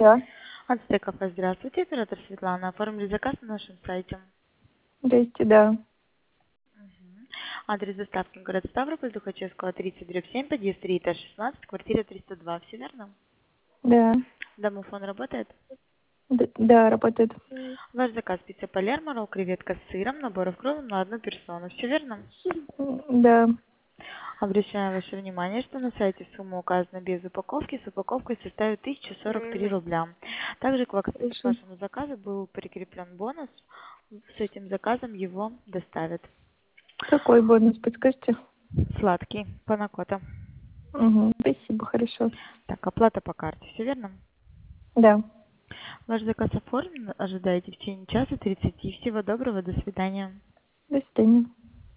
Да. Ацтек кафе, здравствуйте, оператор Светлана. Оформили заказ на нашем сайте. Здрасте, да. Адрес доставки город Ставрополь, Тухачевского, 30/7, подъезд 3, этаж 16, квартира 302. Все верно? Да. Домофон работает? Да, работает. Ваш заказ пицца Палермо, ролл, креветка с сыром, набор в круглым на одну персону. Все верно? Да. Обращаю ваше внимание, что на сайте сумма указана без упаковки, с упаковкой составит 1043 рубля. Также к Хорошо. вашему заказу был прикреплен бонус. С этим заказом его доставят. Какой бонус, подскажите? Сладкий, панакота. Угу. Спасибо, хорошо. Так, оплата по карте, все верно? Да. Ваш заказ оформлен, ожидаете в течение часа 30. Всего доброго, до свидания. До свидания.